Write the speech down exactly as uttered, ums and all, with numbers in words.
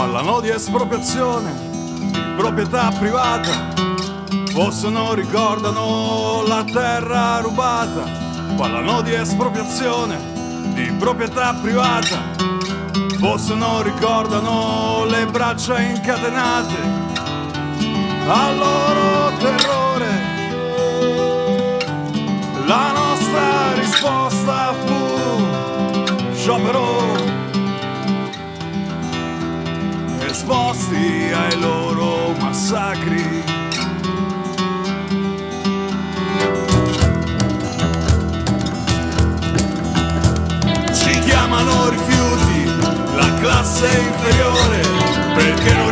Parlano di espropriazione di proprietà privata, forse non ricordano la terra rubata. Parlano di espropriazione di proprietà privata, forse non ricordano le braccia incatenate al loro terrore. La nostra risposta fu sciopero, esposti ai loro massacri. Ci chiamano rifiuti, la classe inferiore, perché non